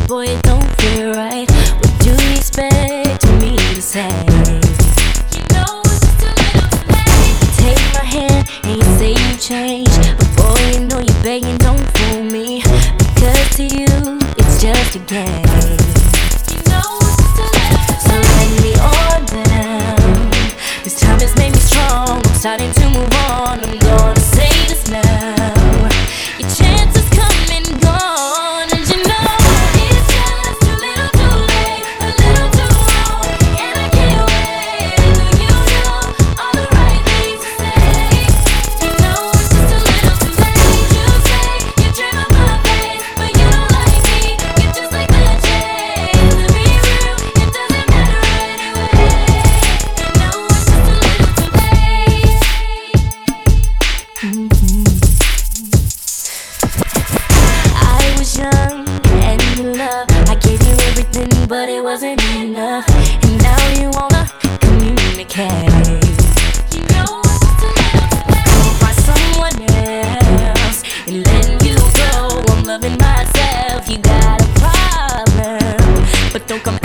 boy, it don't feel right. What do you expect me to say? You know it's just too little too late. You take my hand and you say you changed, but boy, you know you're begging, don't fool me, because to you it's just a game. You know it's just too little. So let me on down. This time has made me strong. I'm starting to move on. I'm gonna say this now. Your chance is coming, gone, and you know it's just too little, too late, a little too wrong, and I can't wait till you know all the right things to say. You know it's just too little, too late. You say you dream of my face, but you don't like me. You're just like the chase. To be real, it doesn't matter anyway. You know it's just too little, too late. I was young and in love. I gave you everything, but it wasn't enough. And now you wanna communicate. You know it's just too little too late. I'll find someone else and letting you go. I'm loving myself. You got a problem, but don't come